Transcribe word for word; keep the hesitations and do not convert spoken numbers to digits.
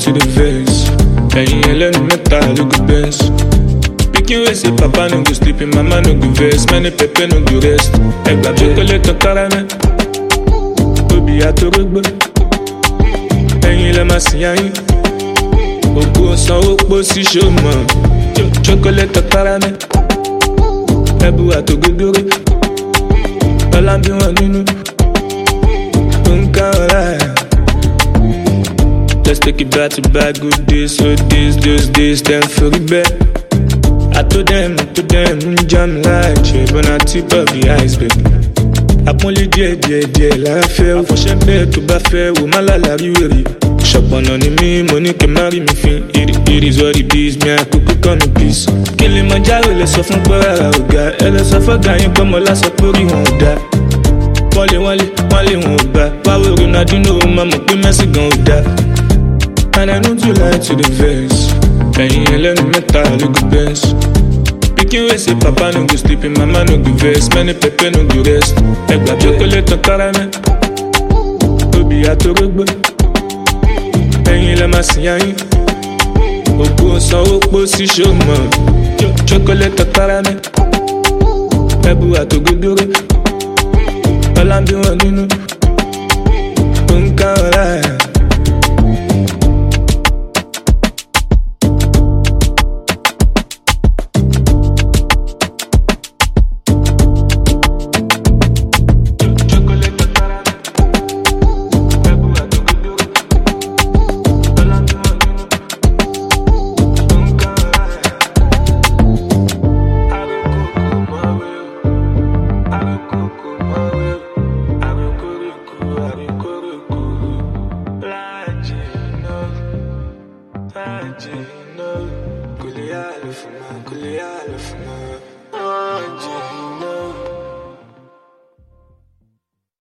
to the verse. And you let me metal, look good best. Picking way say papa no go sleep, mama no go vest. Many pepe no go rest. Egg la chocolate to caramel. Obi a to rugby. And you let me see you. Oku san okpo si show man. Chocolate to caramel. Ebu a to gogore. All I'm doing ninu. Unka alright. Let's take it back to back, good days, so days, those days, them for the bed. I told them, I told them, jam like shit, when I tip of the iceberg. I only dear, dear, dear, like I feel. For champagne to buffet, woman la la riwery. Shop on on me, money can marry me, fin. It, it is what it is, me I could cook on a piece. Killing my jar, let's off from Pora, guy. Let's off a guy, you come on, last up, you won't die. Wally, Wally, Wally won't die. Power, you know, mama, we mess it gon' die. And I know you like to the verse. And you let me metal, look good best. Picking way say papa no go sleep, mama no go vest. Many pepe no go rest. Egg la chocolate to caramel. Obi a to rugby. And you let me see you. Oku san okpo si show man. Chocolate to caramel. Ebu a to gogore. All I'm doing ninu. Unka alright. Kulia alifuna, kulia alifuna,